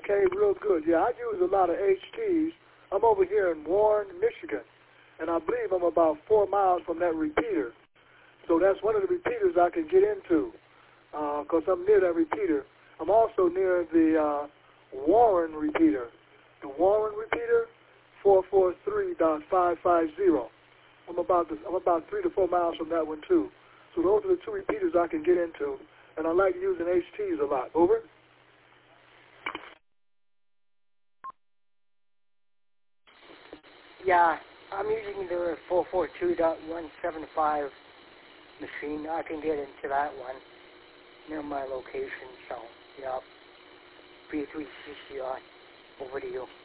Okay, real good. Yeah, I use a lot of HTs. I'm over here in Warren, Michigan, and I believe I'm about 4 miles from that repeater. So that's one of the repeaters I can get into because I'm near that repeater. I'm also near the Warren repeater. The Warren repeater, 443.550. I'm about 3 to 4 miles from that one too. So those are the two repeaters I can get into, and I like using HTs a lot. Over. Yeah, I'm using the 442.175 machine. I can get into that one near my location. So, yeah, P360 over to you.